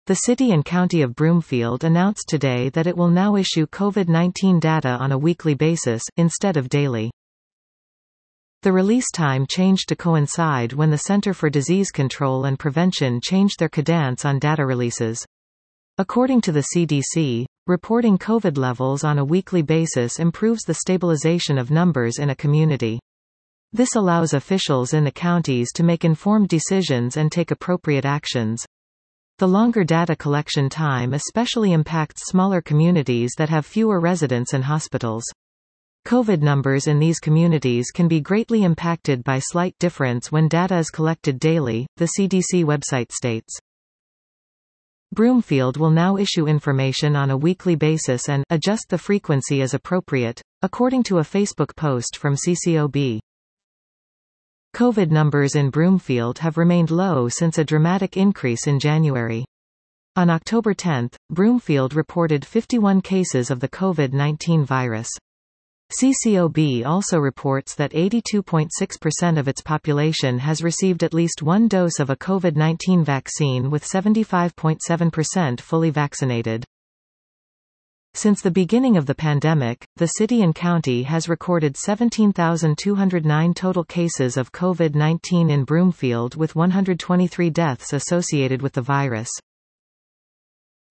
The City and County of Broomfield announced today that it will now issue COVID-19 data on a weekly basis, instead of daily. The release time changed to coincide when the Center for Disease Control and Prevention changed their cadence on data releases. According to the CDC, reporting COVID levels on a weekly basis improves the stabilization of numbers in a community. This allows officials in the counties to make informed decisions and take appropriate actions. The longer data collection time especially impacts smaller communities that have fewer residents and hospitals. COVID numbers in these communities can be greatly impacted by slight difference when data is collected daily, the CDC website states. Broomfield will now issue information on a weekly basis and adjust the frequency as appropriate, according to a Facebook post from CCOB. COVID numbers in Broomfield have remained low since a dramatic increase in January. On October 10, Broomfield reported 51 cases of the COVID-19 virus. CCOB also reports that 82.6% of its population has received at least one dose of a COVID-19 vaccine, with 75.7% fully vaccinated. Since the beginning of the pandemic, the city and county has recorded 17,209 total cases of COVID-19 in Broomfield, with 123 deaths associated with the virus.